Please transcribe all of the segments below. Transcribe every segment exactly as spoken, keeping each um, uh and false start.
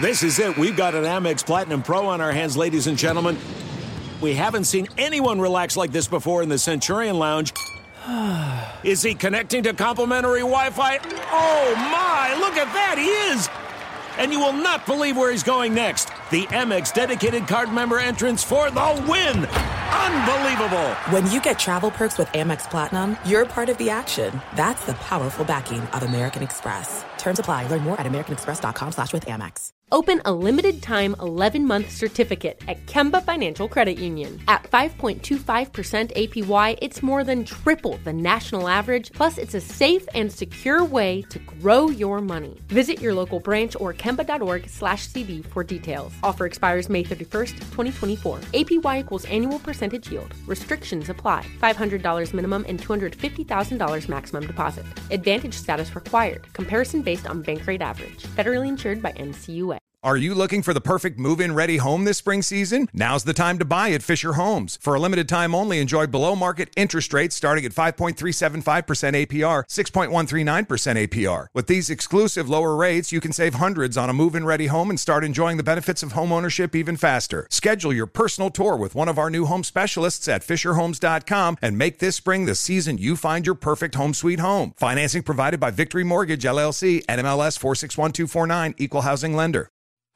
This is it. We've got an Amex Platinum Pro on our hands, ladies and gentlemen. We haven't seen anyone relax like this before in the Centurion Lounge. Is he connecting to complimentary Wi-Fi? Oh, my. Look at that. He is. And you will not believe where he's going next. The Amex dedicated card member entrance for the win. Unbelievable. When you get travel perks with Amex Platinum, you're part of the action. That's the powerful backing of American Express. Terms apply. Learn more at americanexpress.com slash with Amex. Open a limited-time eleven-month certificate at Kemba Financial Credit Union. At five point two five percent A P Y, it's more than triple the national average, plus it's a safe and secure way to grow your money. Visit your local branch or kemba.org slash CD for details. Offer expires May thirty-first, twenty twenty-four. A P Y equals annual percentage yield. Restrictions apply. five hundred dollars minimum and two hundred fifty thousand dollars maximum deposit. Advantage status required. Comparison based on bank rate average. Federally insured by N C U A. Are you looking for the perfect move-in ready home this spring season? Now's the time to buy at Fisher Homes. For a limited time only, enjoy below-market interest rates starting at five point three seven five percent A P R, six point one three nine percent A P R. With these exclusive lower rates, you can save hundreds on a move-in ready home and start enjoying the benefits of home ownership even faster. Schedule your personal tour with one of our new home specialists at fisher homes dot com and make this spring the season you find your perfect home sweet home. Financing provided by Victory Mortgage, L L C, N M L S four six one two four nine, Equal Housing Lender.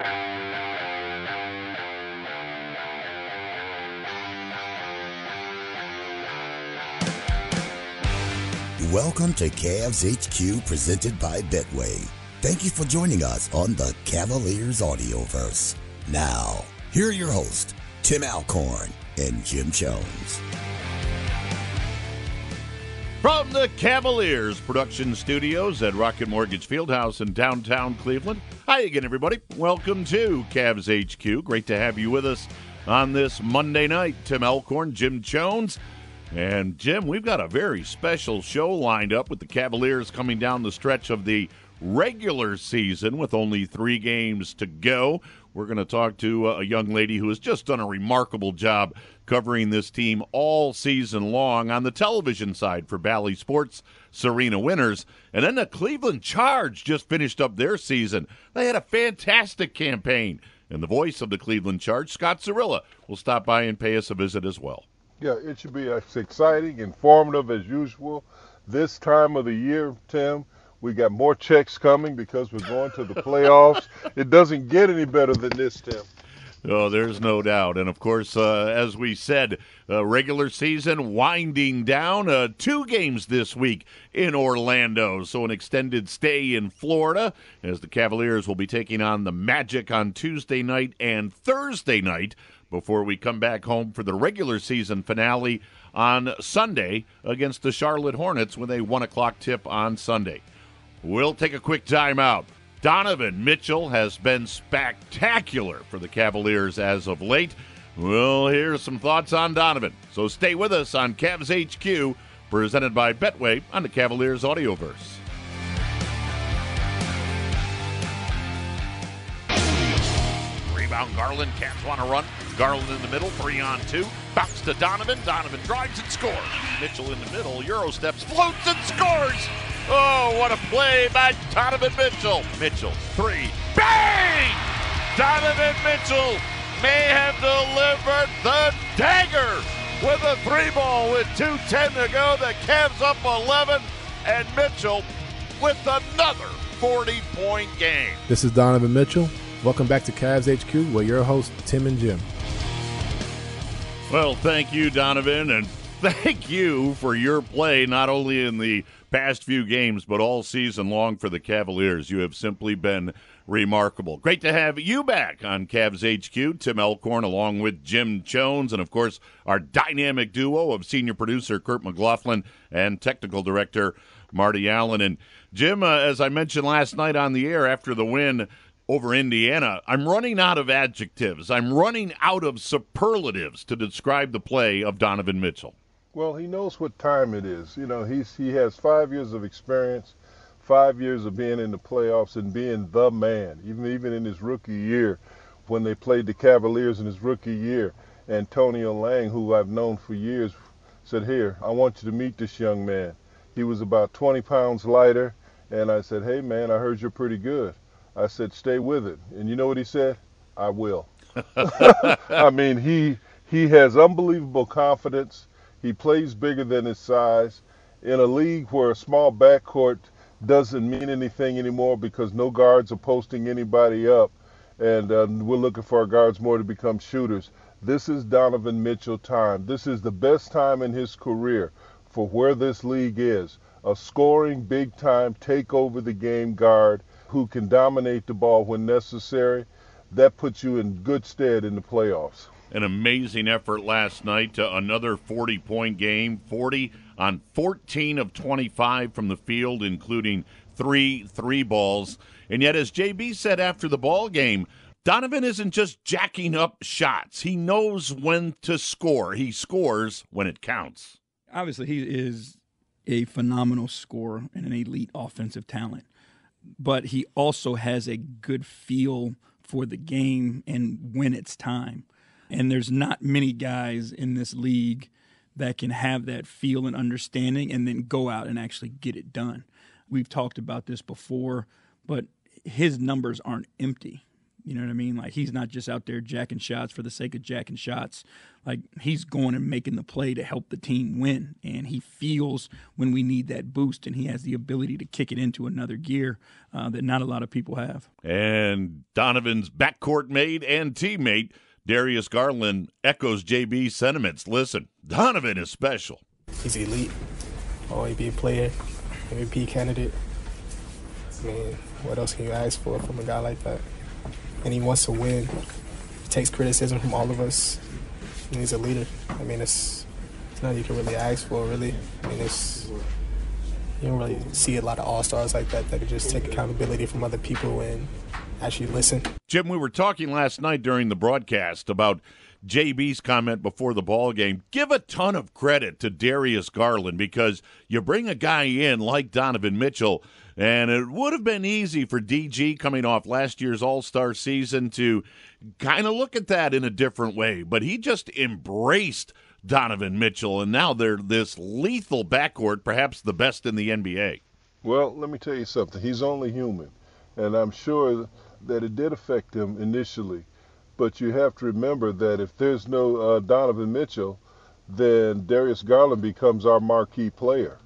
Welcome to Cavs H Q, presented by Betway. Thank you for joining us on the Cavaliers Audioverse. Now, here are your hosts, Tim Alcorn and Jim Jones. From the Cavaliers production studios at Rocket Mortgage Fieldhouse in downtown Cleveland. Hi again, everybody. Welcome to Cavs H Q. Great to have you with us on this Monday night. Tim Alcorn, Jim Jones. And, Jim, we've got a very special show lined up with the Cavaliers coming down the stretch of the regular season with only three games to go. We're going to talk to a young lady who has just done a remarkable job covering this team all season long on the television side for Bally Sports, Serena Winters. And then the Cleveland Charge just finished up their season. They had a fantastic campaign. And the voice of the Cleveland Charge, Scott Zarilla, will stop by and pay us a visit as well. Yeah, it should be as exciting, informative as usual. This time of the year, Tim, we got more checks coming because we're going to the playoffs. It doesn't get any better than this, Tim. Oh, there's no doubt. And, of course, uh, as we said, uh, regular season winding down. Uh, two games this week in Orlando, so an extended stay in Florida as the Cavaliers will be taking on the Magic on Tuesday night and Thursday night before we come back home for the regular season finale on Sunday against the Charlotte Hornets with a one o'clock tip on Sunday. We'll take a quick timeout. Donovan Mitchell has been spectacular for the Cavaliers as of late. We'll hear some thoughts on Donovan. So stay with us on Cavs H Q, presented by Betway on the Cavaliers Audioverse. Rebound Garland, Cavs want to run. Garland in the middle, three on two. Bounce to Donovan. Donovan drives and scores. Mitchell in the middle, Euro steps, floats and scores. Oh, what a play by Donovan Mitchell. Mitchell, three, bang! Donovan Mitchell may have delivered the dagger with a three ball with two ten to go. The Cavs up eleven, and Mitchell with another forty-point game. This is Donovan Mitchell. Welcome back to Cavs H Q, where your hosts, Tim and Jim. Well, thank you, Donovan, and thank you for your play, not only in the past few games, but all season long for the Cavaliers. You have simply been remarkable. Great to have you back on Cavs H Q. Tim Alcorn along with Jim Jones, and, of course, our dynamic duo of senior producer Kurt McLaughlin and technical director Marty Allen. And, Jim, uh, as I mentioned last night on the air after the win over Indiana, I'm running out of adjectives. I'm running out of superlatives to describe the play of Donovan Mitchell. Well, he knows what time it is. You know, he's he has five years of experience, five years of being in the playoffs and being the man. Even even in his rookie year, when they played the Cavaliers in his rookie year, Antonio Lang, who I've known for years, said, "Here, I want you to meet this young man." He was about twenty pounds lighter, and I said, "Hey, man, I heard you're pretty good. I said, stay with it. And you know what he said? I will. I mean, he he has unbelievable confidence. He plays bigger than his size. In a league where a small backcourt doesn't mean anything anymore because no guards are posting anybody up, and uh, we're looking for our guards more to become shooters. This is Donovan Mitchell time. This is the best time in his career for where this league is. A scoring, big-time, take-over-the-game guard who can dominate the ball when necessary. That puts you in good stead in the playoffs. An amazing effort last night to another forty-point game, forty on fourteen of twenty-five from the field, including three three balls. And yet, as J B said after the ball game, Donovan isn't just jacking up shots. He knows when to score. He scores when it counts. Obviously, he is a phenomenal scorer and an elite offensive talent. But he also has a good feel for the game and when it's time. And there's not many guys in this league that can have that feel and understanding and then go out and actually get it done. We've talked about this before, but his numbers aren't empty. You know what I mean? Like, he's not just out there jacking shots for the sake of jacking shots. Like, he's going and making the play to help the team win. And he feels when we need that boost, and he has the ability to kick it into another gear uh, that not a lot of people have. And Donovan's backcourt mate and teammate, Darius Garland, echoes J B's sentiments. Listen, Donovan is special. He's elite, all A B player, M V P candidate. I mean, what else can you ask for from a guy like that? And he wants to win. He takes criticism from all of us, and he's a leader. I mean, it's, it's nothing you can really ask for, really. I mean, it's, you don't really see a lot of all-stars like that that can just take accountability from other people and actually listen. Jim, we were talking last night during the broadcast about J B's comment before the ball game. Give a ton of credit to Darius Garland because you bring a guy in like Donovan Mitchell, and it would have been easy for D G coming off last year's All-Star season to kind of look at that in a different way. But he just embraced Donovan Mitchell, and now they're this lethal backcourt, perhaps the best in the N B A. Well, let me tell you something. He's only human, and I'm sure that it did affect him initially. But you have to remember that if there's no uh, Donovan Mitchell, then Darius Garland becomes our marquee player.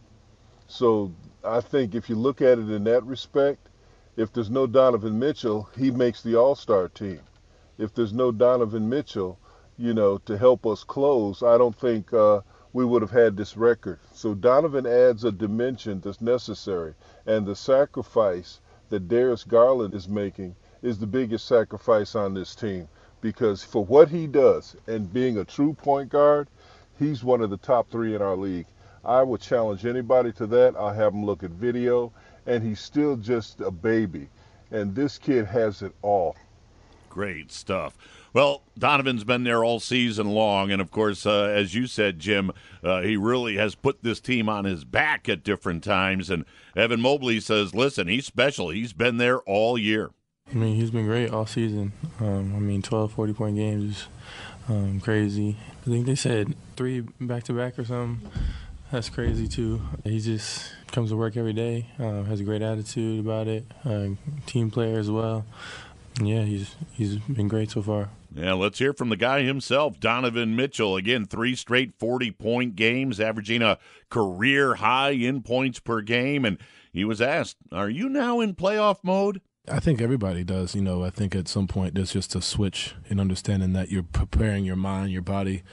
So I think if you look at it in that respect, if there's no Donovan Mitchell, he makes the All-Star team. If there's no Donovan Mitchell, you know, to help us close, I don't think uh, we would have had this record. So Donovan adds a dimension that's necessary, and the sacrifice that Darius Garland is making is the biggest sacrifice on this team. Because for what he does and being a true point guard, he's one of the top three in our league. I would challenge anybody to that. I'll have him look at video, and he's still just a baby. And this kid has it all. Great stuff. Well, Donovan's been there all season long, and of course, uh, as you said, Jim, uh, he really has put this team on his back at different times. And Evan Mobley says, listen, he's special. He's been there all year. I mean, he's been great all season. Um, I mean, twelve forty-point games is um, crazy. I think they said three back-to-back or something. That's crazy, too. He just comes to work every day, uh, has a great attitude about it, uh, team player as well. And yeah, he's he's been great so far. Yeah, let's hear from the guy himself, Donovan Mitchell. Again, three straight forty-point games, averaging a career high in points per game. And he was asked, are you now in playoff mode? I think everybody does. You know, I think at some point there's just a switch in understanding that you're preparing your mind, your body,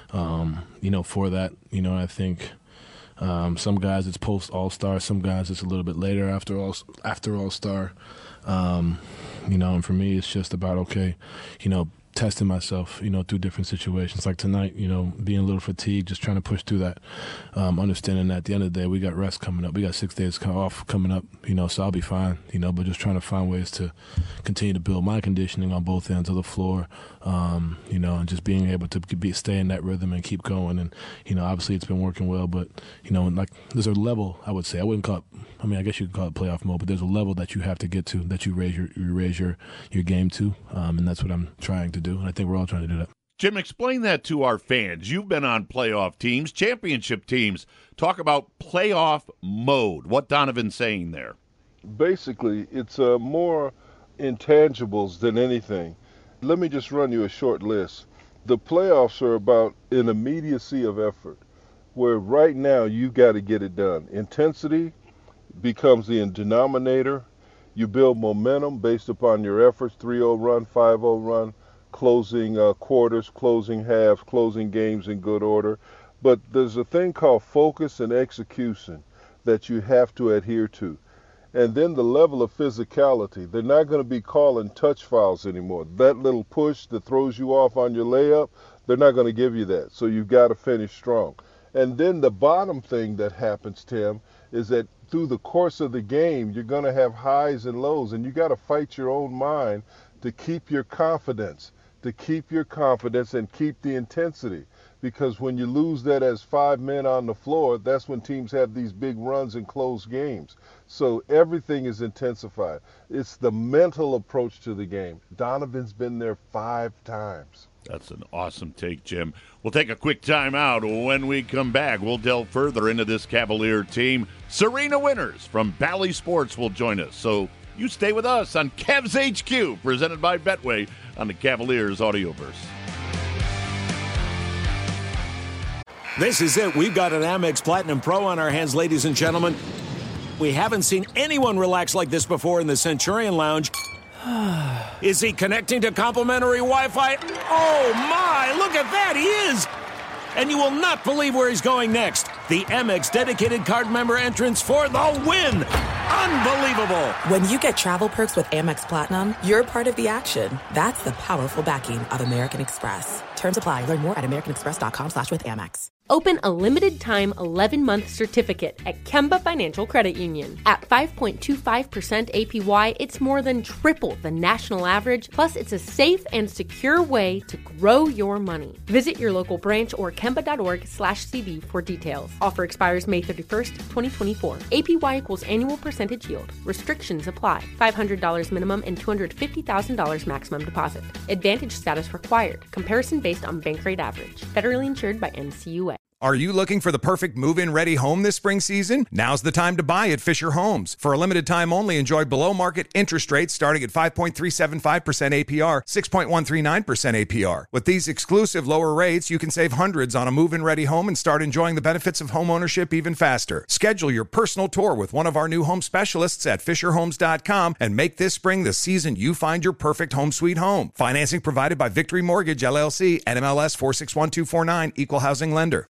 um, you know, for that. You know, I think um, some guys it's post All-Star, some guys it's a little bit later after all after All-Star. Um, you know, and for me, it's just about, okay, you know, testing myself, you know, through different situations. Like tonight, you know, being a little fatigued, just trying to push through that, um, understanding that at the end of the day, we got rest coming up. We got six days off coming up, you know, so I'll be fine, you know, but just trying to find ways to continue to build my conditioning on both ends of the floor, um, you know, and just being able to be stay in that rhythm and keep going. And, you know, obviously it's been working well, but, you know, like there's a level, I would say, I wouldn't call it, I mean, I guess you could call it playoff mode, but there's a level that you have to get to, that you raise your you raise your, your game to, um, and that's what I'm trying to do, and I think we're all trying to do that. Jim, explain that to our fans. You've been on playoff teams, championship teams. Talk about playoff mode. What Donovan's saying there. Basically, it's a more intangibles than anything. Let me just run you a short list. The playoffs are about an immediacy of effort, where right now you got to get it done. Intensity becomes the denominator. You build momentum based upon your efforts, three oh run, five oh run, closing uh, quarters, closing halves, closing games in good order. But there's a thing called focus and execution that you have to adhere to. And then the level of physicality. They're not going to be calling touch fouls anymore. That little push that throws you off on your layup, they're not going to give you that. So you've got to finish strong. And then the bottom thing that happens, Tim, is that through the course of the game, you're going to have highs and lows, and you got to fight your own mind to keep your confidence, to keep your confidence and keep the intensity. Because when you lose that as five men on the floor, that's when teams have these big runs and close games. So everything is intensified. It's the mental approach to the game. Donovan's been there five times. That's an awesome take, Jim. We'll take a quick time out. When we come back, we'll delve further into this Cavalier team. Serena Winters from Bally Sports will join us. So you stay with us on Cavs H Q, presented by Betway on the Cavaliers Audioverse. This is it. We've got an Amex Platinum Pro on our hands, ladies and gentlemen. We haven't seen anyone relax like this before in the Centurion Lounge. Is he connecting to complimentary Wi-Fi? Oh, my! Look at that! He is! And you will not believe where he's going next. The Amex dedicated card member entrance for the win! Unbelievable! When you get travel perks with Amex Platinum, you're part of the action. That's the powerful backing of American Express. Terms apply. Learn more at americanexpress.com slash with Amex. Open a limited-time eleven-month certificate at Kemba Financial Credit Union. At five point two five percent A P Y, it's more than triple the national average, plus it's a safe and secure way to grow your money. Visit your local branch or kemba.org slash CD for details. Offer expires May thirty-first, twenty twenty-four. A P Y equals annual percentage yield. Restrictions apply. five hundred dollars minimum and two hundred fifty thousand dollars maximum deposit. Advantage status required. Comparison based on bank rate average. Federally insured by N C U A. Are you looking for the perfect move-in ready home this spring season? Now's the time to buy at Fisher Homes. For a limited time only, enjoy below-market interest rates starting at five point three seven five percent A P R, six point one three nine percent A P R. With these exclusive lower rates, you can save hundreds on a move-in ready home and start enjoying the benefits of homeownership even faster. Schedule your personal tour with one of our new home specialists at fisher homes dot com and make this spring the season you find your perfect home sweet home. Financing provided by Victory Mortgage, L L C, N M L S four six one two four nine, Equal Housing Lender.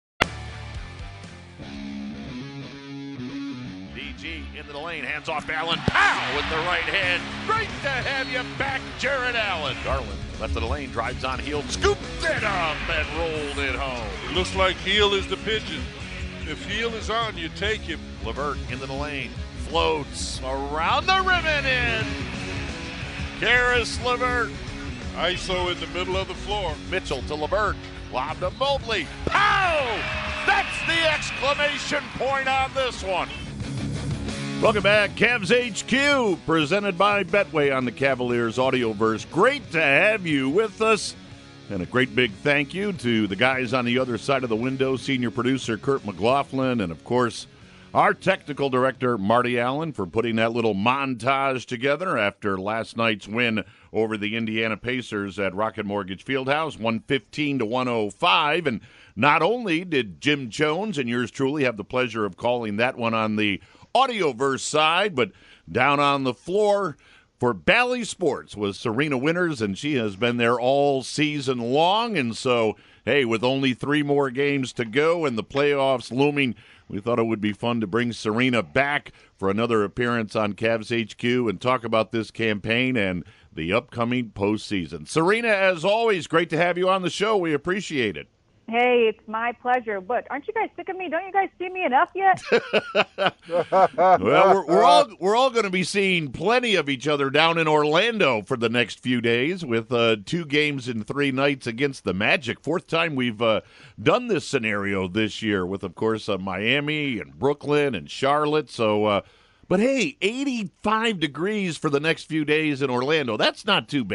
Into the lane, hands off Allen. Pow! With the right hand. Great to have you back, Jared Allen. Garland left of the lane, drives on Hield, scooped it up and rolled it home. Looks like Hield is the pigeon. If Hield is on, you take him. LeVert into the lane, floats around the rim and in. Caris LeVert. I S O in the middle of the floor. Mitchell to LeVert. Lob to Mobley. Pow! That's the exclamation point on this one. Welcome back, Cavs H Q, presented by Betway on the Cavaliers Audioverse. Great to have you with us. And a great big thank you to the guys on the other side of the window, senior producer Kurt McLaughlin, and, of course, our technical director, Marty Allen, for putting that little montage together after last night's win over the Indiana Pacers at Rocket Mortgage Fieldhouse, one fifteen to one oh five. And not only did Jim Jones and yours truly have the pleasure of calling that one on the Audioverse side, but down on the floor for Bally Sports was Serena Winters, and she has been there all season long. And so, hey, with only three more games to go and the playoffs looming, we thought it would be fun to bring Serena back for another appearance on Cavs H Q and talk about this campaign and the upcoming postseason. Serena, as always, great to have you on the show. We appreciate it. Hey, it's my pleasure. But aren't you guys sick of me? Don't you guys see me enough yet? Well, we're, we're all we're all going to be seeing plenty of each other down in Orlando for the next few days with uh, two games in three nights against the Magic. Fourth time we've uh, done this scenario this year with, of course, uh, Miami and Brooklyn and Charlotte. So, uh, but hey, eighty-five degrees for the next few days in Orlando. That's not too bad.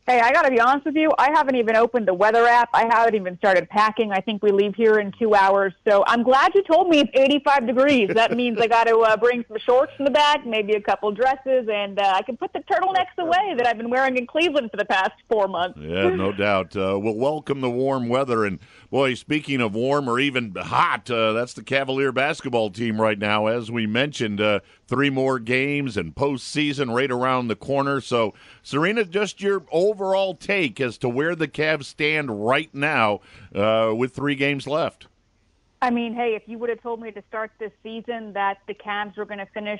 Hey, I got to be honest with you. I haven't even opened the weather app. I haven't even started packing. I think we leave here in two hours. So I'm glad you told me it's eighty-five degrees. That means I got to uh, bring some shorts in the back, maybe a couple dresses, and uh, I can put the turtlenecks away that I've been wearing in Cleveland for the past four months. Yeah, no doubt. Uh, we'll welcome the warm weather. And, boy, speaking of warm or even hot, uh, that's the Cavalier basketball team right now. As we mentioned, uh, three more games and postseason right around the corner. So, Serena, just your overall take as to where the Cavs stand right now uh, with three games left. I mean, hey, if you would have told me to start this season that the Cavs were going to finish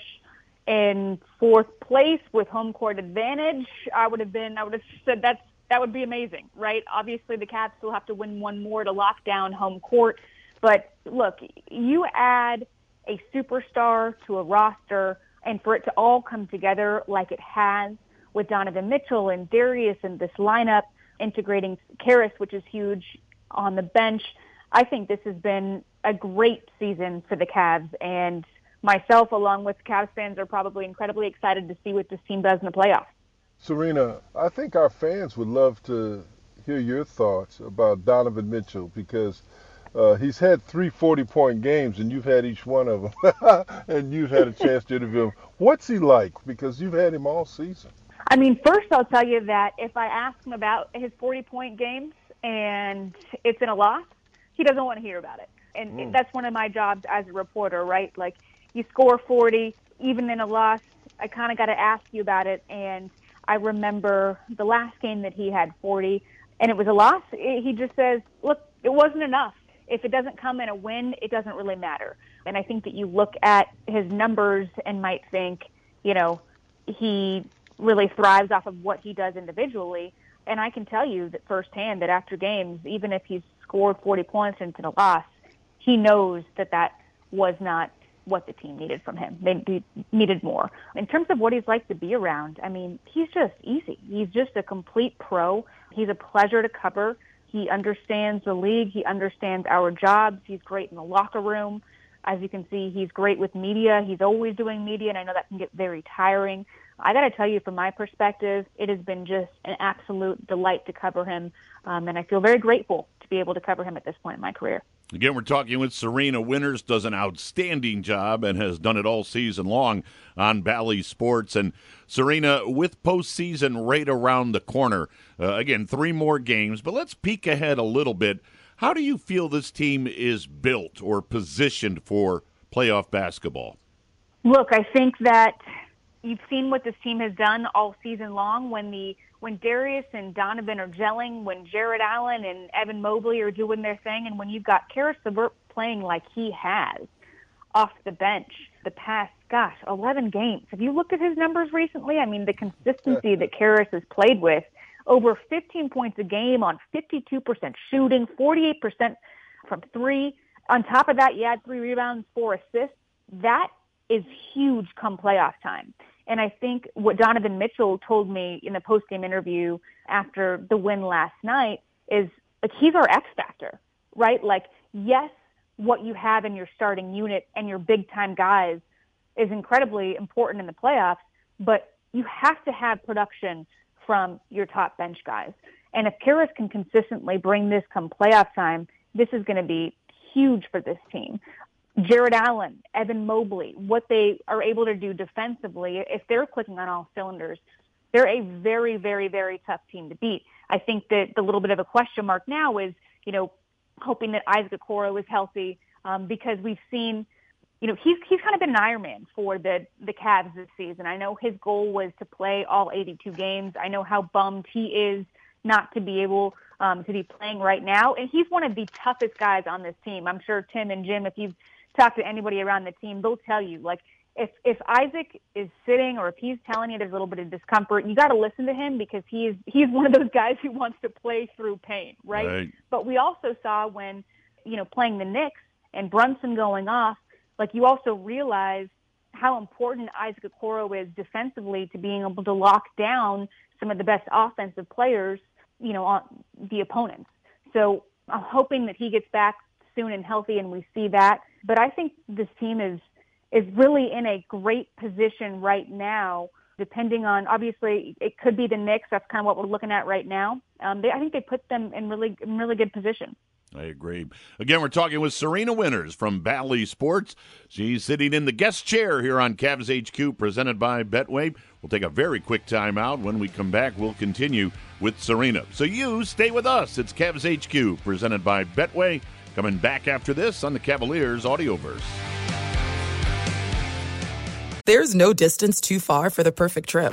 in fourth place with home court advantage, I would have been, I would have said that's, that would be amazing, right? Obviously, the Cavs still have to win one more to lock down home court. But look, you add a superstar to a roster, and for it to all come together like it has with Donovan Mitchell and Darius and this lineup, integrating Caris, which is huge, on the bench, I think this has been a great season for the Cavs. And myself, along with Cavs fans, are probably incredibly excited to see what this team does in the playoffs. Serena, I think our fans would love to hear your thoughts about Donovan Mitchell because uh, he's had three forty-point games, and you've had each one of them, and you've had a chance to interview him. What's he like? Because you've had him all season. I mean, first I'll tell you that if I ask him about his forty-point games and it's in a loss, he doesn't want to hear about it. And mm. that's one of my jobs as a reporter, right? Like, you score forty, even in a loss, I kind of got to ask you about it. And I remember the last game that he had forty, and it was a loss. He just says, look, it wasn't enough. If it doesn't come in a win, it doesn't really matter. And I think that you look at his numbers and might think, you know, he really thrives off of what he does individually. And I can tell you that firsthand that after games, even if he's scored forty points into a loss, he knows that that was not what the team needed from him. They needed more. In terms of what he's like to be around, I mean, he's just easy. He's just a complete pro. He's a pleasure to cover. He understands the league. He understands our jobs. He's great in the locker room. As you can see, he's great with media. He's always doing media, and I know that can get very tiring. I got to tell you, from my perspective, it has been just an absolute delight to cover him, um, and I feel very grateful to be able to cover him at this point in my career. Again, we're talking with Serena Winters, does an outstanding job and has done it all season long on Bally Sports. And Serena, with postseason right around the corner, uh, again, three more games, but let's peek ahead a little bit. How do you feel this team is built or positioned for playoff basketball? Look, I think that you've seen what this team has done all season long when the when Darius and Donovan are gelling, when Jared Allen and Evan Mobley are doing their thing, and when you've got Caris LeVert playing like he has off the bench the past, gosh, eleven games. Have you looked at his numbers recently? I mean, the consistency that Caris has played with, over fifteen points a game on fifty-two percent shooting, forty-eight percent from three. On top of that, you add three rebounds, four assists. That is huge come playoff time. And I think what Donovan Mitchell told me in the post-game interview after the win last night is, like, he's our X factor, right? Like, yes, what you have in your starting unit and your big-time guys is incredibly important in the playoffs, but you have to have production from your top bench guys. And if Caris can consistently bring this come playoff time, this is going to be huge for this team. Jared Allen, Evan Mobley, what they are able to do defensively, if they're clicking on all cylinders, they're a very, very, very tough team to beat. I think that the little bit of a question mark now is, you know, hoping that Isaac Okoro is healthy, um, because we've seen, you know, he's he's kind of been an Iron Man for the, the Cavs this season. I know his goal was to play all eighty-two games. I know how bummed he is not to be able um, to be playing right now. And he's one of the toughest guys on this team. I'm sure Tim and Jim, if you've talk to anybody around the team, they'll tell you, like, if if Isaac is sitting or if he's telling you there's a little bit of discomfort, you got to listen to him because he is he's one of those guys who wants to play through pain, right? right? But we also saw when, you know, playing the Knicks and Brunson going off, like, you also realize how important Isaac Okoro is defensively to being able to lock down some of the best offensive players, you know, on the opponents. So I'm hoping that he gets back soon and healthy and we see that. But I think this team is is really in a great position right now depending on, obviously, it could be the Knicks. That's kind of what we're looking at right now. Um, they, I think they put them in really, in really good position. I agree. Again, we're talking with Serena Winters from Bally Sports. She's sitting in the guest chair here on Cavs H Q, presented by Betway. We'll take a very quick time out. When we come back, we'll continue with Serena. So you stay with us. It's Cavs H Q, presented by Betway. Coming back after this on the Cavaliers Audioverse. There's no distance too far for the perfect trip.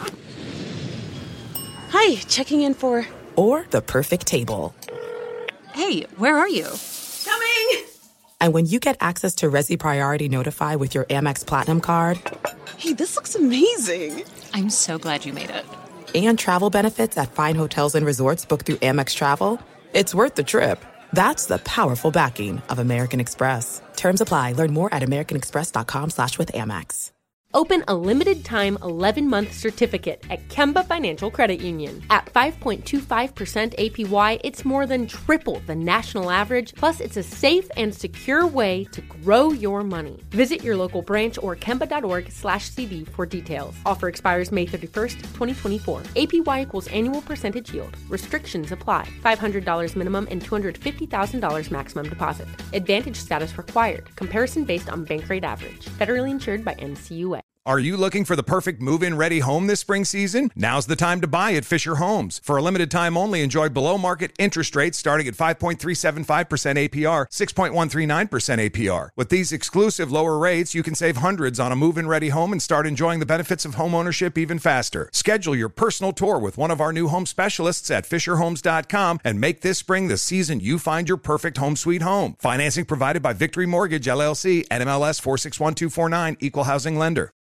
Hi, checking in for... Or the perfect table. Hey, where are you? Coming! And when you get access to Resi Priority Notify with your Amex Platinum card... Hey, this looks amazing! I'm so glad you made it. And travel benefits at fine hotels and resorts booked through Amex Travel, it's worth the trip. That's the powerful backing of American Express. Terms apply. Learn more at americanexpress.com slash with Amex. Open a limited-time eleven-month certificate at Kemba Financial Credit Union. At five point two five percent A P Y, it's more than triple the national average, plus it's a safe and secure way to grow your money. Visit your local branch or kemba.org slash CD for details. Offer expires May thirty-first, twenty twenty-four. A P Y equals annual percentage yield. Restrictions apply. five hundred dollars minimum and two hundred fifty thousand dollars maximum deposit. Advantage status required. Comparison based on bank rate average. Federally insured by N C U A. Are you looking for the perfect move-in ready home this spring season? Now's the time to buy at Fisher Homes. For a limited time only, enjoy below-market interest rates starting at five point three seven five percent A P R, six point one three nine percent A P R. With these exclusive lower rates, you can save hundreds on a move-in ready home and start enjoying the benefits of homeownership even faster. Schedule your personal tour with one of our new home specialists at fisher homes dot com and make this spring the season you find your perfect home sweet home. Financing provided by Victory Mortgage, L L C, N M L S four six one two four nine, Equal Housing Lender.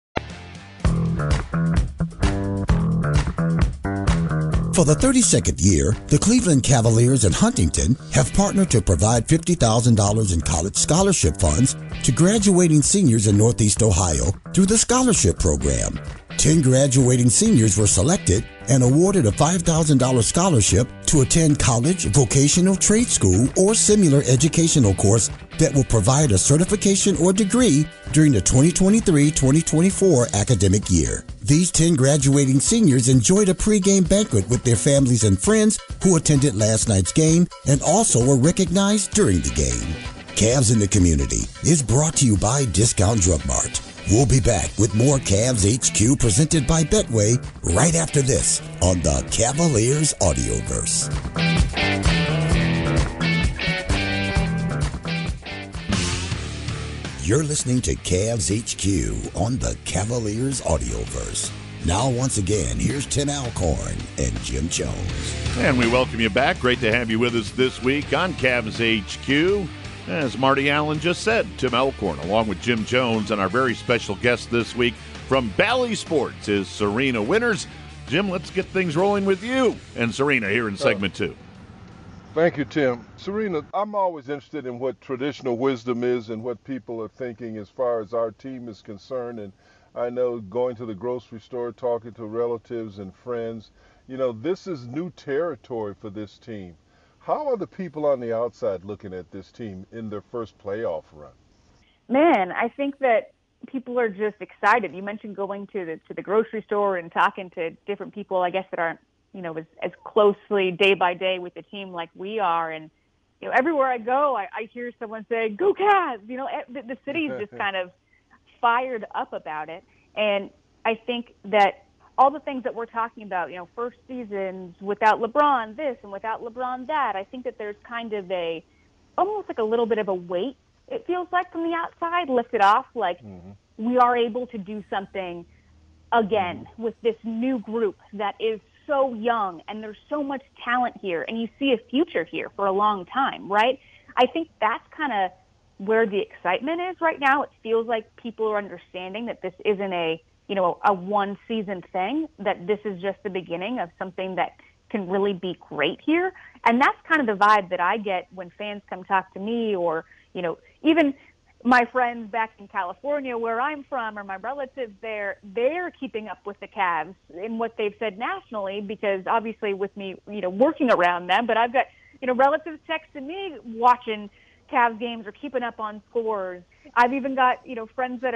For the thirty-second year, the Cleveland Cavaliers in Huntington have partnered to provide fifty thousand dollars in college scholarship funds to graduating seniors in Northeast Ohio through the scholarship program. Ten graduating seniors were selected and awarded a five thousand dollars scholarship to attend college, vocational trade school, or similar educational course that will provide a certification or degree during the twenty twenty-three twenty twenty-four academic year. These ten graduating seniors enjoyed a pregame banquet with their families and friends who attended last night's game and also were recognized during the game. Cavs in the Community is brought to you by Discount Drug Mart. We'll be back with more Cavs H Q presented by Betway right after this on the Cavaliers Audioverse. You're listening to Cavs H Q on the Cavaliers Audioverse. Now, once again, here's Tim Alcorn and Jim Jones. And we welcome you back. Great to have you with us this week on Cavs H Q. As Marty Allen just said, Tim Alcorn, along with Jim Jones, and our very special guest this week from Bally Sports is Serena Winters. Jim, let's get things rolling with you and Serena here in segment two. Thank you, Tim. Serena, I'm always interested in what traditional wisdom is and what people are thinking as far as our team is concerned. And I know going to the grocery store, talking to relatives and friends, you know, this is new territory for this team. How are the people on the outside looking at this team in their first playoff run? Man, I think that people are just excited. You mentioned going to the to the grocery store and talking to different people, I guess, that aren't, you know, as, as closely day by day with the team like we are. And, you know, everywhere I go, I, I hear someone say, "Go Cavs!" You know, the, the city's just kind of fired up about it. And I think that all the things that we're talking about, you know, first seasons without LeBron this and without LeBron that, I think that there's kind of a, almost like a little bit of a weight, it feels like, from the outside, lifted off, like mm-hmm. we are able to do something again mm-hmm. with this new group that is so young and there's so much talent here and you see a future here for a long time, right? I think that's kind of where the excitement is right now. It feels like people are understanding that this isn't a, you know, a one-season thing, that this is just the beginning of something that can really be great here. And that's kind of the vibe that I get when fans come talk to me, or, you know, even my friends back in California where I'm from, or my relatives there, they're keeping up with the Cavs in what they've said nationally, because obviously with me, you know, working around them, but I've got, you know, relatives texting me watching Cavs games or keeping up on scores. I've even got, you know, friends that are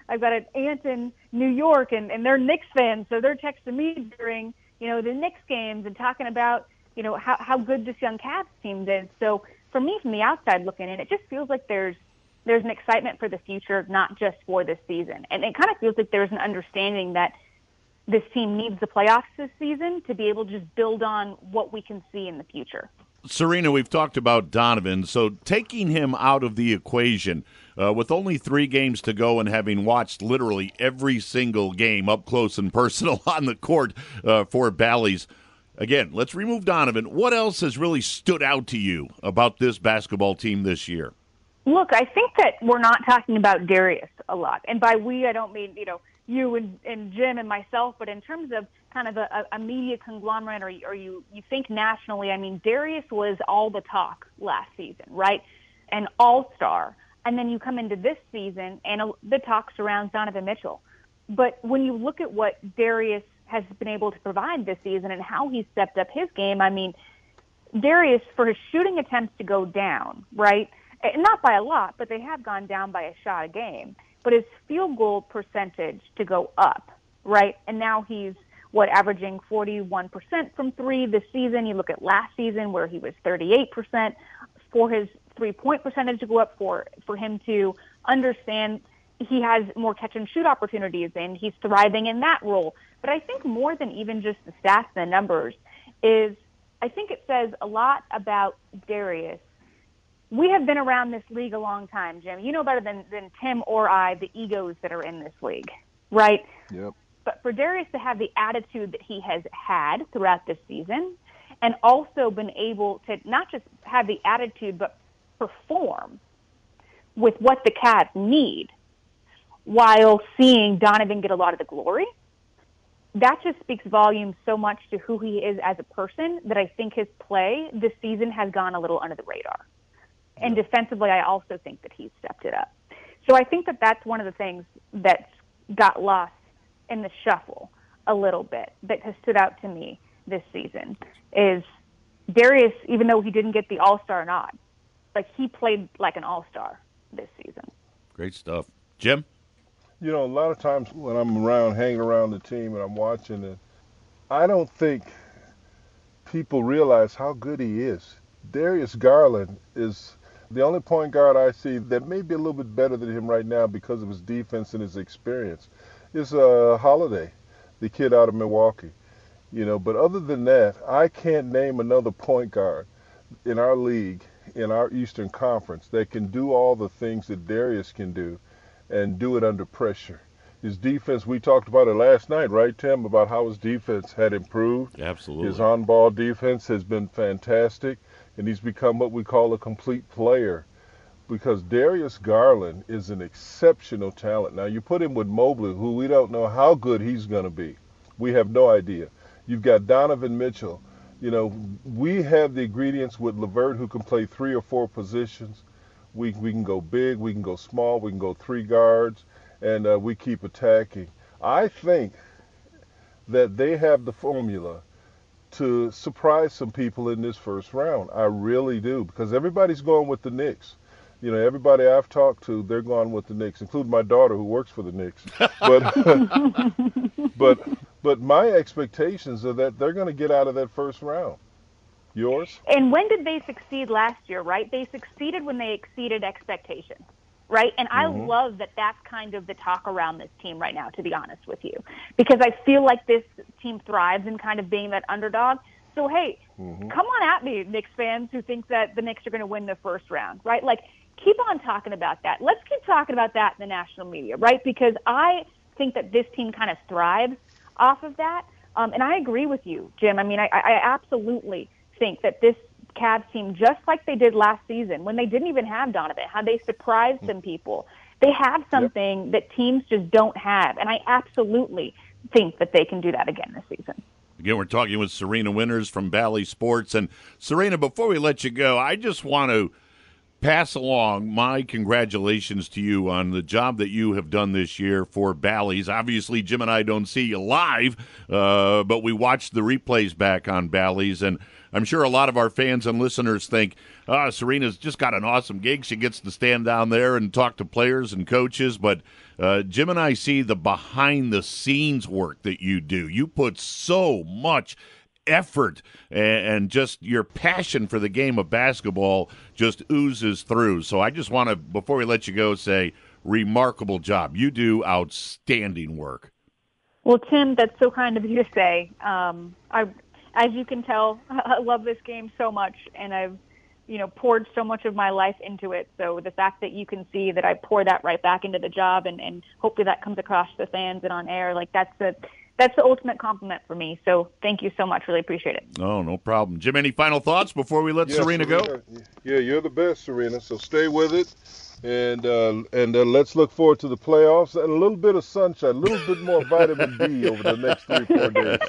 I've got an aunt in New York, and, and they're Knicks fans, so they're texting me during, you know, the Knicks games and talking about, you know, how, how good this young Cavs team did. So for me, from the outside looking in, it just feels like there's there's an excitement for the future, not just for this season. And it kind of feels like there's an understanding that this team needs the playoffs this season to be able to just build on what we can see in the future. Serena, we've talked about Donovan, so taking him out of the equation, uh, with only three games to go and having watched literally every single game up close and personal on the court uh, for Bally's, again, let's remove Donovan. What else has really stood out to you about this basketball team this year? Look, I think that we're not talking about Darius a lot. And by we, I don't mean, you know, you and, and Jim and myself, but in terms of kind of a, a media conglomerate, or, or you, you think nationally, I mean, Darius was all the talk last season, right? An all-star. And then you come into this season, and a, the talk surrounds Donovan Mitchell. But when you look at what Darius has been able to provide this season and how he stepped up his game, I mean, Darius, for his shooting attempts to go down, right? Not by a lot, but they have gone down by a shot a game. But his field goal percentage to go up, right? And now he's, what, averaging forty-one percent from three this season. You look at last season where he was thirty-eight percent. For his three-point percentage to go up, for, for him to understand he has more catch-and-shoot opportunities, and he's thriving in that role. But I think more than even just the stats and the numbers is I think it says a lot about Darius. We have been around this league a long time, Jim. You know better than, than Tim or I the egos that are in this league, right? Yep. But for Darius to have the attitude that he has had throughout this season, and also been able to not just have the attitude, but perform with what the Cavs need while seeing Donovan get a lot of the glory, that just speaks volumes so much to who he is as a person that I think his play this season has gone a little under the radar. And defensively, I also think that he's stepped it up. So I think that that's one of the things that got lost in the shuffle a little bit that has stood out to me this season is Darius, even though he didn't get the All-Star nod, like he played like an All-Star this season. Great stuff. Jim? You know, a lot of times when I'm around, hanging around the team and I'm watching it, I don't think people realize how good he is. Darius Garland is the only point guard I see that may be a little bit better than him right now because of his defense and his experience is uh, Holiday, the kid out of Milwaukee. You know, but other than that, I can't name another point guard in our league, in our Eastern Conference, that can do all the things that Darius can do and do it under pressure. His defense, we talked about it last night, right, Tim, about how his defense had improved. Absolutely. His on-ball defense has been fantastic, and he's become what we call a complete player because Darius Garland is an exceptional talent. Now, you put him with Mobley, who we don't know how good he's going to be. We have no idea. You've got Donovan Mitchell. You know, we have the ingredients with LeVert, who can play three or four positions. We, we can go big, we can go small, we can go three guards, and uh, we keep attacking. I think that they have the formula to surprise some people in this first round. I really do, because everybody's going with the Knicks. You know, everybody I've talked to, they're going with the Knicks, including my daughter who works for the Knicks. But but but my expectations are that they're going to get out of that first round. Yours? And when did they succeed last year, right? They succeeded when they exceeded expectations, right? And I Mhm. love that that's kind of the talk around this team right now, to be honest with you, because I feel like this team thrives in kind of being that underdog. So, hey, Mhm. come on at me, Knicks fans who think that the Knicks are going to win the first round, right? Like, keep on talking about that. Let's keep talking about that in the national media, right? Because I think that this team kind of thrives off of that. Um, and I agree with you, Jim. I mean, I, I absolutely think that this Cavs team, just like they did last season, when they didn't even have Donovan, how they surprised some people, they have something that teams just don't have. And I absolutely think that they can do that again this season. Again, we're talking with Serena Winters from Bally Sports. And, Serena, before we let you go, I just want to pass along my congratulations to you on the job that you have done this year for Bally's. Obviously, Jim and I don't see you live, uh, but we watched the replays back on Bally's, and I'm sure a lot of our fans and listeners think, oh, Serena's just got an awesome gig. She gets to stand down there and talk to players and coaches, but uh, Jim and I see the behind-the-scenes work that you do. You put so much effort and just your passion for the game of basketball just oozes through. So I just want to, before we let you go, say remarkable job. You do outstanding work. Well, Tim, that's so kind of you to say. Um, I, as you can tell, I love this game so much, and I've, you know, poured so much of my life into it. So the fact that you can see that I pour that right back into the job, and, and hopefully that comes across to the fans and on air, like that's the That's the ultimate compliment for me. So thank you so much. Really appreciate it. Oh, no problem. Jim, any final thoughts before we let yeah, Serena, Serena go? Yeah, you're the best, Serena. So stay with it. And uh, and uh, let's look forward to the playoffs and a little bit of sunshine, a little bit more vitamin D over the next three, four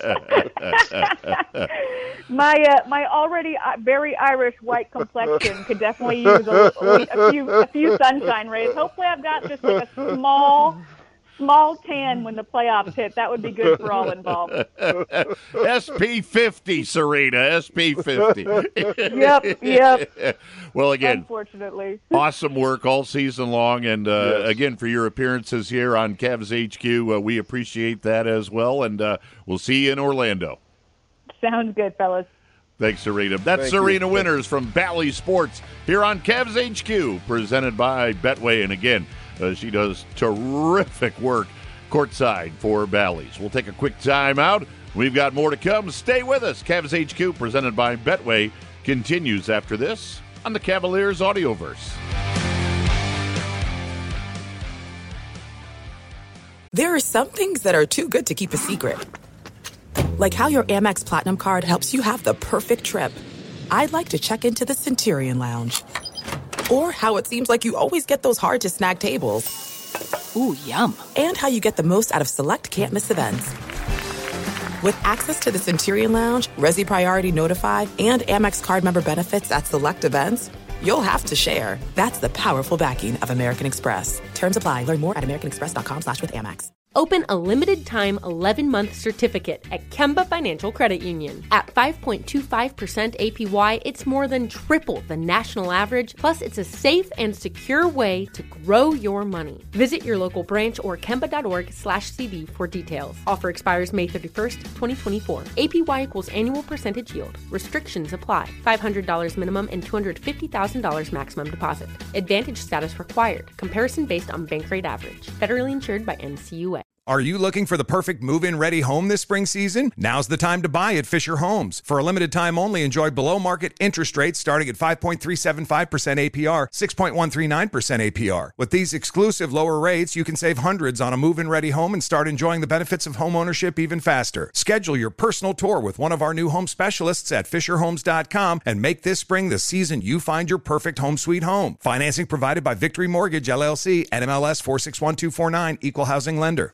days. my uh, my already uh, very Irish white complexion could definitely use a, a few a few sunshine rays. Hopefully, I've got just like a small. Small tan when the playoffs hit. That would be good for all involved. S P fifty, Serena. S P fifty. Yep, yep. Well, again, unfortunately, awesome work all season long. And, uh, yes. again, for your appearances here on Cavs H Q, uh, we appreciate that as well. And uh, we'll see you in Orlando. Sounds good, fellas. Thanks, Serena. That's Thank Serena you. Winters from Bally Sports here on Cavs H Q, presented by Betway. And, again, Uh, she does terrific work courtside for Bally's. We'll take a quick time out. We've got more to come. Stay with us. Cavs H Q, presented by Betway, continues after this on the Cavaliers Audioverse. There are some things that are too good to keep a secret. Like how your Amex Platinum card helps you have the perfect trip. I'd like to check into the Centurion Lounge. Or how it seems like you always get those hard-to-snag tables. Ooh, yum. And how you get the most out of select can't-miss events. With access to the Centurion Lounge, Resi Priority Notify, and Amex card member benefits at select events, you'll have to share. That's the powerful backing of American Express. Terms apply. Learn more at americanexpress.com slash with Amex. Open a limited-time eleven-month certificate at Kemba Financial Credit Union. At five point two five percent A P Y, it's more than triple the national average, plus it's a safe and secure way to grow your money. Visit your local branch or kemba.org slash CD for details. Offer expires May thirty-first, twenty twenty-four. A P Y equals annual percentage yield. Restrictions apply. five hundred dollars minimum and two hundred fifty thousand dollars maximum deposit. Advantage status required. Comparison based on bank rate average. Federally insured by N C U A. Are you looking for the perfect move-in ready home this spring season? Now's the time to buy at Fisher Homes. For a limited time only, enjoy below-market interest rates starting at five point three seven five percent A P R, six point one three nine percent A P R. With these exclusive lower rates, you can save hundreds on a move-in ready home and start enjoying the benefits of home ownership even faster. Schedule your personal tour with one of our new home specialists at fisher homes dot com and make this spring the season you find your perfect home sweet home. Financing provided by Victory Mortgage, L L C, N M L S four six one two four nine, Equal Housing Lender.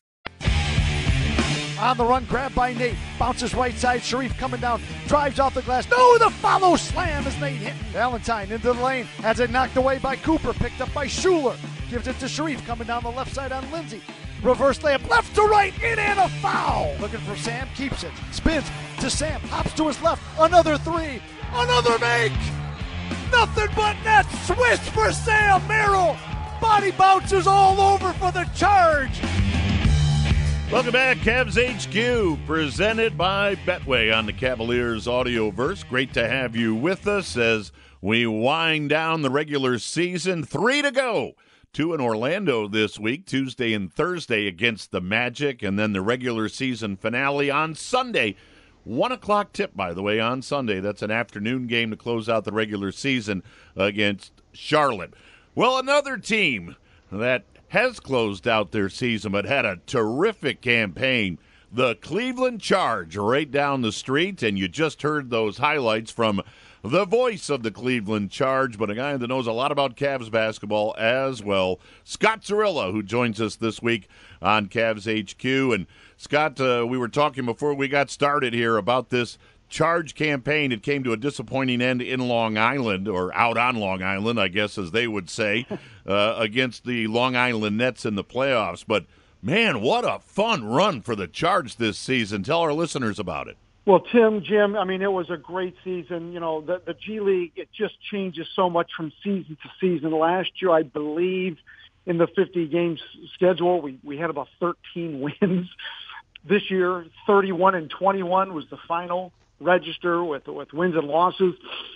On the run, grab by Nate. Bounces right side. Sharif coming down. Drives off the glass. No, the follow slam as Nate hit. Valentine into the lane. Has it knocked away by Cooper. Picked up by Schuler. Gives it to Sharif coming down the left side on Lindsay. Reverse layup. Left to right. In and a foul. Looking for Sam. Keeps it. Spins to Sam. Hops to his left. Another three. Another make. Nothing but net. Swish for Sam Merrill. Body bounces all over for the charge. Welcome back, Cavs H Q, presented by Betway on the Cavaliers Audioverse. Great to have you with us as we wind down the regular season. Three to go. Two in Orlando this week, Tuesday and Thursday against the Magic, and then the regular season finale on Sunday. One o'clock tip, by the way, on Sunday. That's an afternoon game to close out the regular season against Charlotte. Well, another team that has closed out their season but had a terrific campaign, the Cleveland Charge, right down the street. And you just heard those highlights from the voice of the Cleveland Charge, but a guy that knows a lot about Cavs basketball as well, Scott Zarilla, who joins us this week on Cavs H Q. And Scott, uh, we were talking before we got started here about this Charge campaign, it came to a disappointing end in Long Island, or out on Long Island, I guess, as they would say, uh, against the Long Island Nets in the playoffs. But, man, what a fun run for the Charge this season. Tell our listeners about it. Well, Tim, Jim, I mean, it was a great season. You know, the, the G League, it just changes so much from season to season. Last year, I believe, in the fifty-game schedule, we, we had about thirteen wins. This year, thirty-one and twenty-one was the final register with with wins and losses.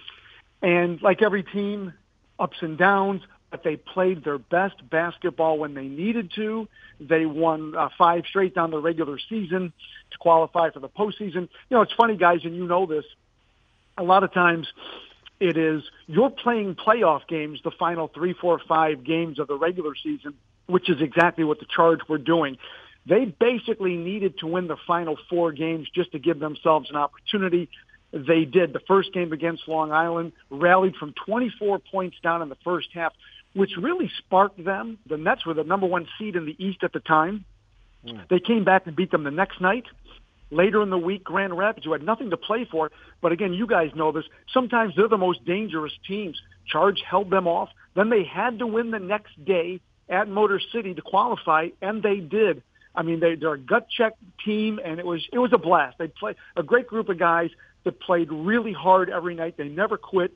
And like every team, ups and downs, but they played their best basketball when they needed to. They won uh, five straight down the regular season to qualify for the postseason. You know, it's funny, guys, and you know this. A lot of times it is you're playing playoff games, the final three, four, five games of the regular season, which is exactly what the Charge were doing. They basically needed to win the final four games just to give themselves an opportunity. They did. The first game against Long Island, rallied from twenty-four points down in the first half, which really sparked them. The Nets were the number one seed in the East at the time. Mm. They came back and beat them the next night. Later in the week, Grand Rapids, who had nothing to play for. But again, you guys know this. Sometimes they're the most dangerous teams. Charge held them off. Then they had to win the next day at Motor City to qualify, and they did. I mean, they, they're a gut check team, and it was it was a blast. They played a great group of guys that played really hard every night. They never quit,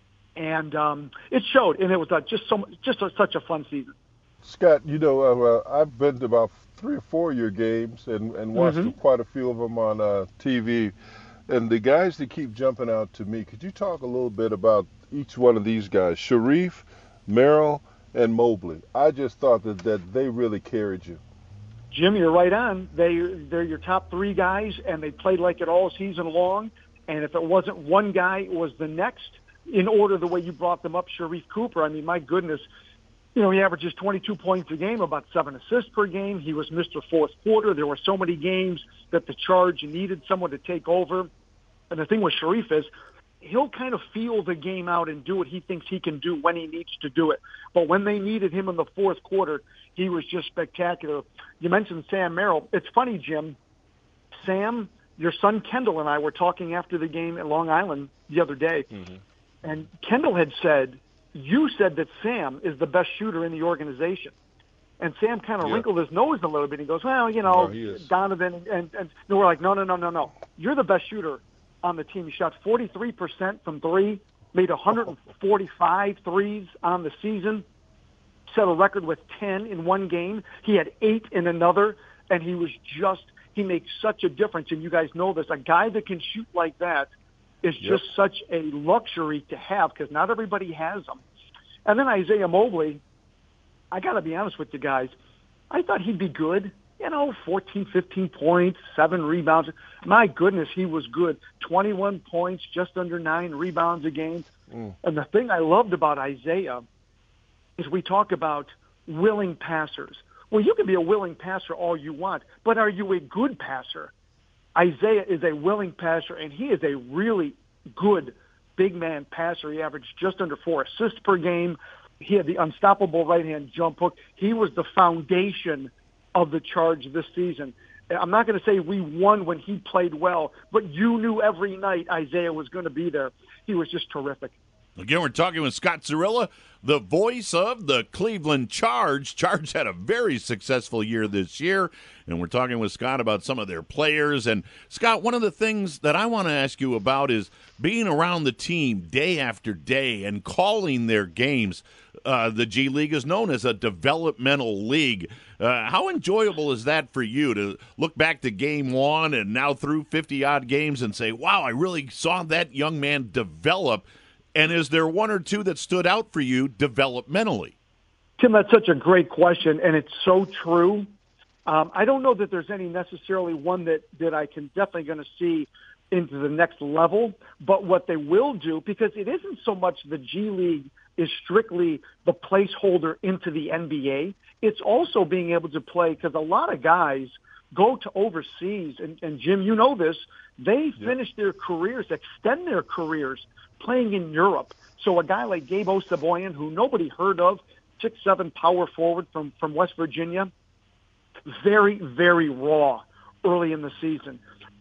and um, it showed. And it was uh, just so just a, such a fun season. Scott, you know, uh, I've been to about three or four of your games and, and watched Mm-hmm. quite a few of them on uh, T V. And the guys that keep jumping out to me, could you talk a little bit about each one of these guys, Sharif, Merrill, and Mobley? I just thought that, that they really carried you. Jim, you're right on. They, they're your top three guys, and they played like it all season long. And if it wasn't one guy, it was the next in order the way you brought them up. Sharif Cooper, I mean, my goodness, you know, he averages twenty-two points a game, about seven assists per game. He was Mister Fourth Quarter. There were so many games that the Charge needed someone to take over. And the thing with Sharif is he'll kind of feel the game out and do what he thinks he can do when he needs to do it. But when they needed him in the fourth quarter, he was just spectacular. You mentioned Sam Merrill. It's funny, Jim. Sam, your son Kendall and I were talking after the game at Long Island the other day. Mm-hmm. And Kendall had said, you said that Sam is the best shooter in the organization. And Sam kind of yeah. wrinkled his nose a little bit. He goes, well, you know, no, Donovan. And, and, and we're like, no, no, no, no, no. You're the best shooter on the team. He shot forty-three percent from three, made one hundred forty-five threes on the season, set a record with ten in one game. He had eight in another, and he was just, he makes such a difference. And you guys know this. A guy that can shoot like that is yep. just such a luxury to have because not everybody has them. And then Isaiah Mobley, I got to be honest with you guys, I thought he'd be good. You know, fourteen, fifteen points, seven rebounds. My goodness, he was good. twenty-one points, just under nine rebounds a game. Mm. And the thing I loved about Isaiah is we talk about willing passers. Well, you can be a willing passer all you want, but are you a good passer? Isaiah is a willing passer, and he is a really good big man passer. He averaged just under four assists per game. He had the unstoppable right-hand jump hook. He was the foundation of the Charge this season. I'm not going to say we won when he played well, but you knew every night Isaiah was going to be there. He was just terrific. Again, we're talking with Scott Zarilla, the voice of the Cleveland Charge. Charge had a very successful year this year, and we're talking with Scott about some of their players. And, Scott, one of the things that I want to ask you about is being around the team day after day and calling their games. Uh, the G League is known as a developmental league. Uh, how enjoyable is that for you to look back to game one and now through fifty-odd games and say, wow, I really saw that young man develop? And is there one or two that stood out for you developmentally? Tim, that's such a great question, and it's so true. Um, I don't know that there's any necessarily one that, that I can definitely going to see into the next level, but what they will do, because it isn't so much the G League is strictly the placeholder into the N B A. It's also being able to play, because a lot of guys go to overseas, and, and Jim, you know this, they yeah. finish their careers, extend their careers playing in Europe. So a guy like Gabe Osaboyan, who nobody heard of, six seven power forward from, from West Virginia, very, very raw early in the season.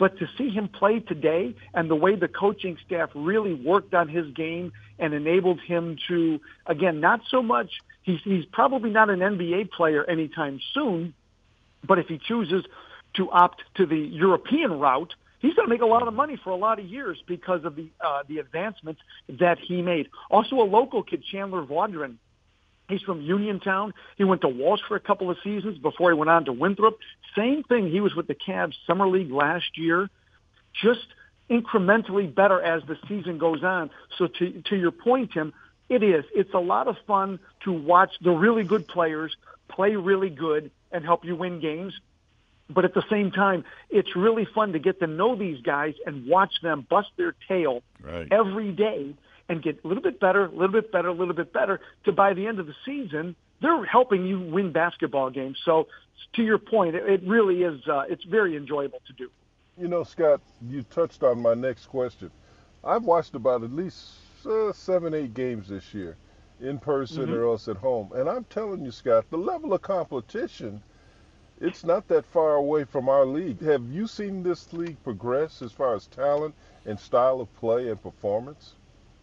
But to see him play today and the way the coaching staff really worked on his game and enabled him to, again, not so much, he's, he's probably not an N B A player anytime soon, but if he chooses to opt to the European route, he's going to make a lot of money for a lot of years because of the uh, the advancements that he made. Also a local kid, Chandler Vaudrin. He's from Uniontown. He went to Walsh for a couple of seasons before he went on to Winthrop. Same thing. He was with the Cavs Summer League last year. Just incrementally better as the season goes on. So to, to your point, Tim, it is. It's a lot of fun to watch the really good players play really good and help you win games. But at the same time, it's really fun to get to know these guys and watch them bust their tail right. every day and get a little bit better, a little bit better, a little bit better, to by the end of the season, they're helping you win basketball games. So to your point, it really is, uh, it's very enjoyable to do. You know, Scott, you touched on my next question. I've watched about at least uh, seven, eight games this year, in person mm-hmm. or else at home. And I'm telling you, Scott, the level of competition, it's not that far away from our league. Have you seen this league progress as far as talent and style of play and performance?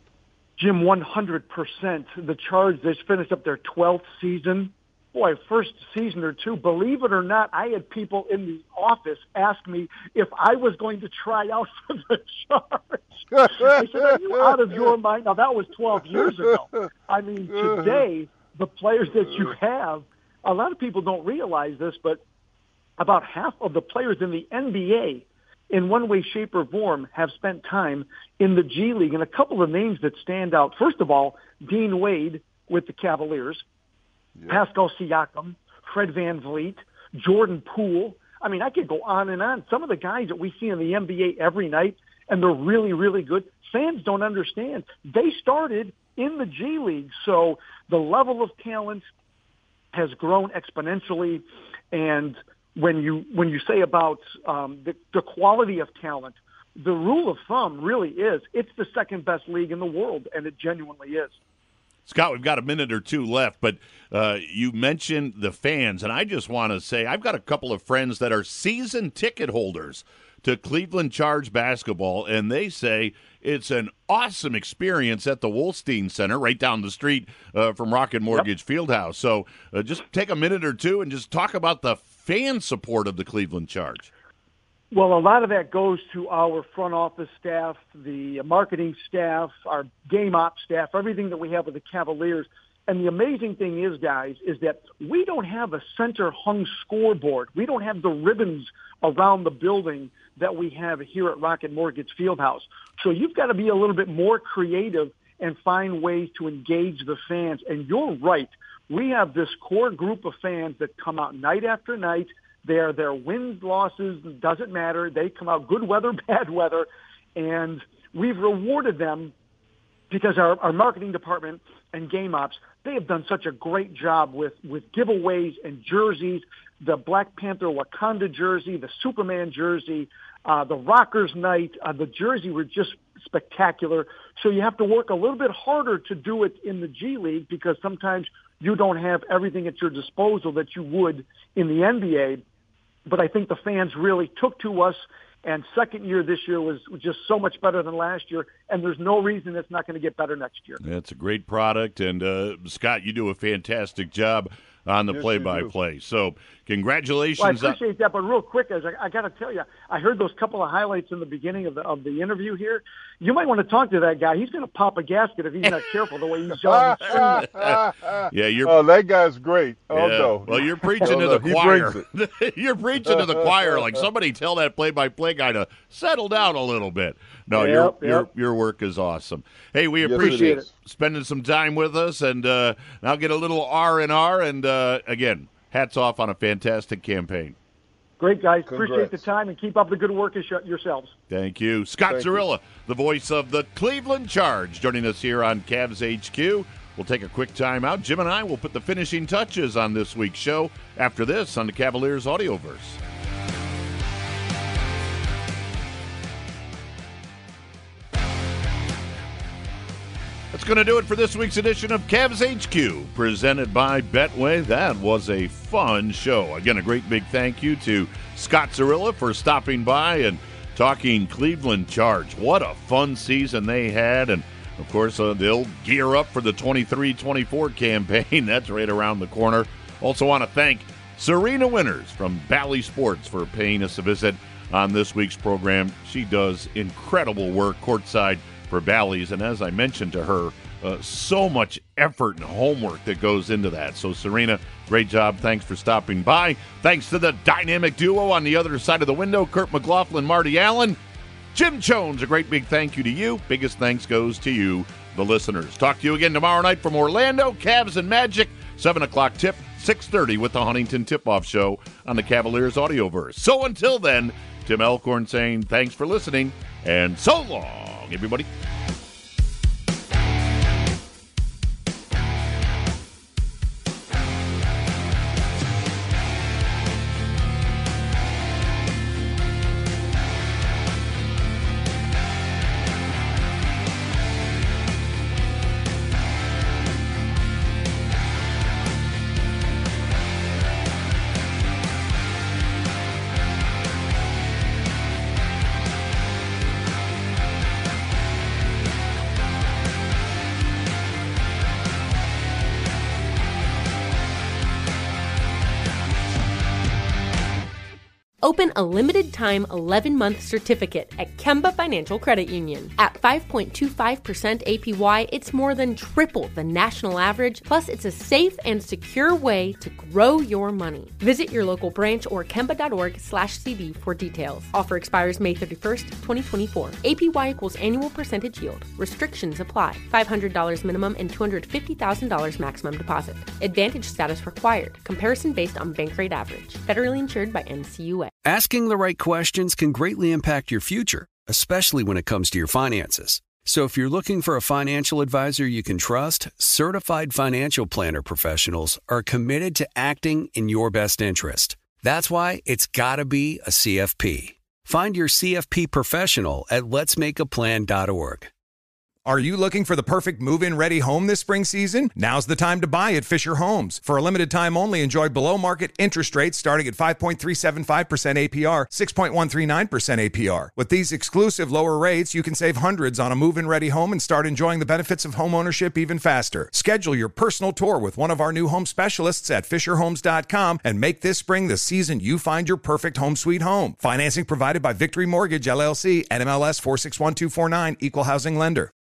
Jim, one hundred percent. The Charge, they finished up their twelfth season. Boy, first season or two, believe it or not, I had people in the office ask me if I was going to try out for the Charge. I said, are you out of your mind? Now, that was twelve years ago. I mean, today, the players that you have, a lot of people don't realize this, but about half of the players in the N B A, in one way, shape, or form, have spent time in the G League. And a couple of names that stand out. First of all, Dean Wade with the Cavaliers, yeah. Pascal Siakam, Fred VanVleet, Jordan Poole. I mean, I could go on and on. Some of the guys that we see in the N B A every night, and they're really, really good. Fans don't understand. They started in the G League. So the level of talent has grown exponentially. And when you when you say about um, the, the quality of talent, the rule of thumb really is it's the second best league in the world, and it genuinely is. Scott, we've got a minute or two left, but uh, you mentioned the fans, and I just want to say I've got a couple of friends that are season ticket holders to Cleveland Charge basketball, and they say it's an awesome experience at the Wolstein Center right down the street uh, from Rocket Mortgage yep. Fieldhouse. So uh, just take a minute or two and just talk about the fan support of the Cleveland Charge. Well, a lot of that goes to our front office staff, the marketing staff, our game ops staff, everything that we have with the Cavaliers. And the amazing thing is, guys, is that we don't have a center-hung scoreboard. We don't have the ribbons around the building that we have here at Rocket Mortgage Fieldhouse. So you've got to be a little bit more creative and find ways to engage the fans. And you're right. We have this core group of fans that come out night after night. They're, their wins, losses, doesn't matter. They come out good weather, bad weather. And we've rewarded them because our, our marketing department and game ops, they have done such a great job with, with giveaways and jerseys, the Black Panther Wakanda jersey, the Superman jersey, uh, the Rockers night, uh, the jersey were just spectacular. So you have to work a little bit harder to do it in the G League because sometimes you don't have everything at your disposal that you would in the N B A. But I think the fans really took to us, and second year this year was just so much better than last year, and there's no reason it's not going to get better next year. It's a great product, and uh, Scott, you do a fantastic job on the yes, play-by-play. So congratulations. Well, I appreciate that, but real quick, as I, I got to tell you, I heard those couple of highlights in the beginning of the of the interview here. You might want to talk to that guy. He's going to pop a gasket if he's not careful the way he's yelling. yeah, you're. Oh, that guy's great. Oh yeah. no. Well, you're preaching oh, to the no. choir. You're preaching to the choir. Like somebody tell that play-by-play guy to settle down a little bit. No, yep, your yep. your your work is awesome. Hey, we yes, appreciate it spending some time with us, and uh, now get a little R and R. And uh, again, hats off on a fantastic campaign. Great, guys. Congrats. Appreciate the time, and keep up the good work yourselves. Thank you. Scott Thank Zarilla, you. the voice of the Cleveland Charge, joining us here on Cavs H Q. We'll take a quick time out. Jim and I will put the finishing touches on this week's show after this on the Cavaliers Audioverse. That's going to do it for this week's edition of Cavs H Q, presented by Betway. That was a fun show. Again, a great big thank you to Scott Zarilla for stopping by and talking Cleveland Charge. What a fun season they had, and of course uh, they'll gear up for the twenty-three twenty-four campaign. That's right around the corner. Also want to thank Serena Winters from Bally Sports for paying us a visit on this week's program. She does incredible work courtside for Bally's, and as I mentioned to her, uh, so much effort and homework that goes into that. So Serena, great job. Thanks for stopping by. Thanks to the dynamic duo on the other side of the window, Kurt McLaughlin, Marty Allen. Jim Jones, a great big thank you to you. Biggest thanks goes to you, the listeners. Talk to you again tomorrow night from Orlando, Cavs and Magic, seven o'clock tip, six thirty with the Huntington Tip-Off Show on the Cavaliers Audioverse. So until then, Tim Alcorn saying thanks for listening, and so long, everybody. Open a limited-time eleven-month certificate at Kemba Financial Credit Union. At five point two five percent A P Y, it's more than triple the national average, plus it's a safe and secure way to grow your money. Visit your local branch or kemba.org slash CD for details. Offer expires May thirty-first, twenty twenty-four. A P Y equals annual percentage yield. Restrictions apply. five hundred dollars minimum and two hundred fifty thousand dollars maximum deposit. Advantage status required. Comparison based on bank rate average. Federally insured by N C U A. Asking the right questions can greatly impact your future, especially when it comes to your finances. So if you're looking for a financial advisor you can trust, certified financial planner professionals are committed to acting in your best interest. That's why it's got to be a C F P. Find your C F P professional at lets make a plan dot org. Are you looking for the perfect move-in ready home this spring season? Now's the time to buy at Fisher Homes. For a limited time only, enjoy below-market interest rates starting at five point three seven five percent A P R, six point one three nine percent A P R. With these exclusive lower rates, you can save hundreds on a move-in ready home and start enjoying the benefits of homeownership even faster. Schedule your personal tour with one of our new home specialists at fisher homes dot com and make this spring the season you find your perfect home sweet home. Financing provided by Victory Mortgage, L L C, N M L S four six one two four nine, Equal Housing Lender.